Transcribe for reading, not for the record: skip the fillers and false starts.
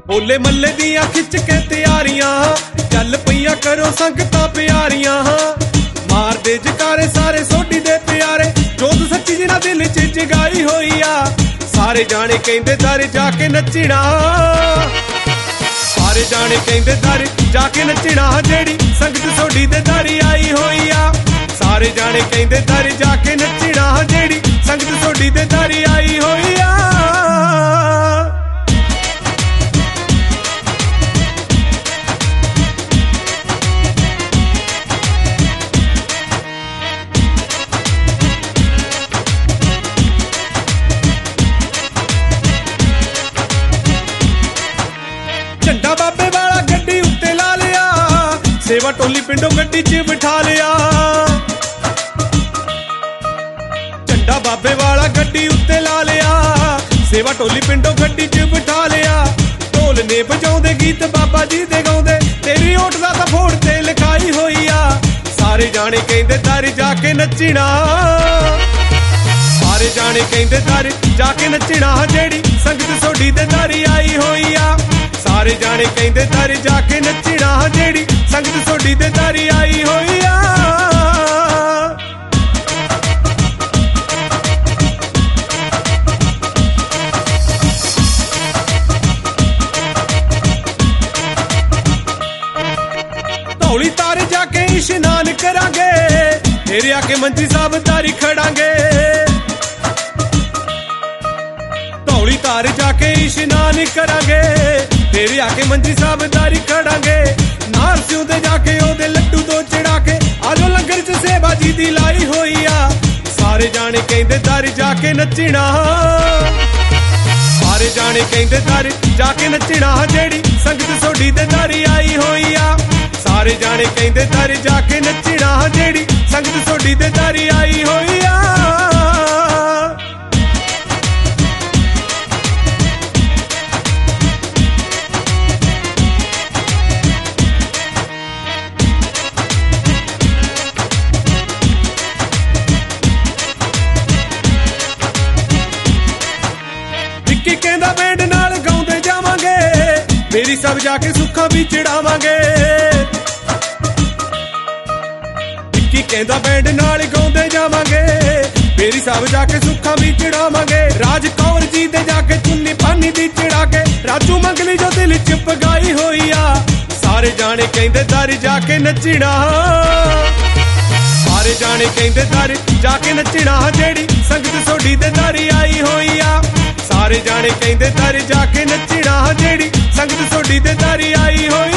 ਹੋਲੇ ਮੱਲੇ ਦੀਆਂ ਖਿੱਚ ਕੇ ਤਿਆਰੀਆਂ ਚੱਲ ਪਈਆਂ ਕਰੋ ਸੰਗਤਾਂ ਪਿਆਰੀਆਂ ਮਾਰਦੇ ਜਕਾਰੇ ਸਾਰੇ ਸੋਢੀ ਦੇ ਪਿਆਰੇ ਜੋਤ ਸੱਚੀ ਜਿਨ੍ਹਾਂ ਦਿਲ 'ਚ ਜਗਾਈ ਹੋਈ ਆ ਸਾਰੇ ਜਾਣੇ ਕਹਿੰਦੇ ਦਰ ਜਾ ਕੇ ਨੱਚਣਾ ਸਾਰੇ ਜਾਣੇ ਕਹਿੰਦੇ ਦਰ ਜਾ ਕੇ ਨੱਚਣਾ ਜਿਹੜੀ ਸੰਗਤ ਸੋਢੀ ਦੇ ਦਰ ਆਈ ਹੋਈ ਆ ਸਾਰੇ ਜਾਣੇ ਕਹਿੰਦੇ ਦਰ ਜਾ ਕੇ ਨੱਚਣਾ ਜਿਹੜੀ ਸੰਗਤ ਸੋਢੀ ਦੇ ਦਰ ਆਈ ਹੋਈ ਆ ਝੰਡਾ ਬਾਬੇ ਵਾਲਾ ਗੱਡੀ ਉੱਤੇ ਲਾ ਲਿਆ ਸੇਵਾ ਟੋਲੀ ਪਿੰਡੋਂ ਗੱਡੀ 'ਚ ਬਿਠਾ ਲਿਆ ਝੰਡਾ ਬਾਬੇ ਵਾਲਾ ਗੱਡੀ ਉੱਤੇ ਲਾ ਲਿਆ ਸੇਵਾ ਟੋਲੀ ਪਿੰਡੋਂ ਗੱਡੀ 'ਚ ਬਿਠਾ ਲਿਆ ਢੋਲ ਨੇ ਵਜਾਉਂਦੇ ਗੀਤ ਬਾਬਾ ਜੀ ਦੇ ਗਾਉਂਦੇ ਤੇਰੀ ਓਟ ਦਾ ਤਾਂ ਫੋੜ ਤੇ ਲਿਖਾਈ ਹੋਈ ਆ ਸਾਰੇ ਜਾਣੇ ਕਹਿੰਦੇ ਦਰ ਜਾ ਕੇ ਨੱਚਣਾ ਸਾਰੇ ਜਾਣੇ ਕਹਿੰਦੇ ਦਰ ਜਾ ਕੇ ਨੱਚਣਾ ਜਿਹੜੀ ਸੰਗਤ ਸੋਢੀ ਦੇ ਦਰ ਆਈ ਹੋਈ ਆ ਸਾਰੇ ਜਾਣੇ ਕਹਿੰਦੇ ਦਰ ਜਾ ਕੇ ਨੱਚਣਾ ਜਿਹੜੀ ਸੰਗਤ ਸੋਢੀ ਦੇ ਦਰ ਆਈ ਹੋਈ ਆ ਧੌਲੀ ਤਾਰ ਜਾ ਕੇ ਇਸ਼ਨਾਨ ਕਰਾਂਗੇ ਫੇਰ ਆ ਕੇ ਮੰਜੀ ਸਾਹਿਬ ਤਾਰੀ ਖੜਾਂਗੇ ਧੌਲੀ ਤਾਰ ਜਾ ਕੇ ਇਸ਼ਨਾਨ ਕਰਾਂਗੇ ਫੇਰ ਆ ਕੇ ਮੰਜੀ ਸਾਹਿਬ ਤਾਰੀ ਖੜਾਂਗੇ ਨਾਰ ਸਿਉ ਦੇ ਜਾ ਕੇ ਉਹਦੇ ਲੱਡੂ ਤੋਂ ਚੜਾ ਕੇ ਆਜੋ ਲੰਗਰ 'ਚ ਸੇਵਾ ਜੀ ਦੀ ਲਾਈ ਹੋਈ ਆ ਸਾਰੇ ਜਾਣੇ ਕਹਿੰਦੇ ਦਰ ਜਾ ਕੇ ਨੱਚਣਾ ਸਾਰੇ ਜਾਣੇ ਕਹਿੰਦੇ ਦਰ ਜਾ ਕੇ ਨੱਚਣਾ ਜਿਹੜੀ ਸੰਗਤ ਸੋਢੀ ਦੇ ਦਰ ਆਈ ਹੋਈ ਆ ਸਾਰੇ ਜਾਣੇ ਕਹਿੰਦੇ ਦਰ ਜਾ ਕੇ ਨੱਚਣਾ ਜਿਹੜੀ ਸੰਗਤ ਸੋਢੀ ਦੇ ਦਰ ਆਈ ਹੋਈ ਆ ਵਿੱਕੀ ਕਹਿੰਦਾ ਬੈਂਡ ਨਾਲ ਗਾਉਂਦੇ ਜਾਵਾਂਗੇ ਮੇਰੀ ਸਭ ਜਾ ਕੇ ਸੁੱਖਾਂ ਵੀ ਚੜਾਵਾਂਗੇ ਵਿੱਕੀ ਕਹਿੰਦਾ ਬੈਂਡ ਨਾਲ ਗਾਉਂਦੇ ਜਾਵਾਂਗੇ ਮੇਰੀ ਸਭ ਜਾ ਕੇ ਸੁੱਖਾਂ ਵੀ ਚੜਾਵਾਂਗੇ ਰਾਜ ਕੌਰ ਜੀ ਦੇ ਜਾ ਕੇ ਚੁੰਨੀ ਪਾਨੀ ਦੀ ਚੜਾ ਕੇ ਰਾਜੂ ਮੰਗਲੀ ਜੋ ਦਿਲ 'ਚ ਪਗਾਈ ਹੋਈ ਆ ਸਾਰੇ ਜਾਣੇ ਕਹਿੰਦੇ ਦਰ ਜਾ ਕੇ ਨੱਚਣਾ ਸਾਰੇ ਜਾਣੇ ਕਹਿੰਦੇ ਦਰ ਜਾ ਕੇ ਨੱਚਣਾ ਜਿਹੜੀ ਸੰਗਤ ਸੋਢੀ ਦੇ ਦਰ ਆਈ ਹੋਈ ਆ ਸਾਰੇ ਜਾਣੇ ਕਹਿੰਦੇ ਦਰ ਜਾ ਕੇ ਨੱਚਣਾ ਜਿਹੜੀ ਸੰਗਤ ਸੋਢੀ ਦੇ ਦਰ ਆਈ ਹੋਈ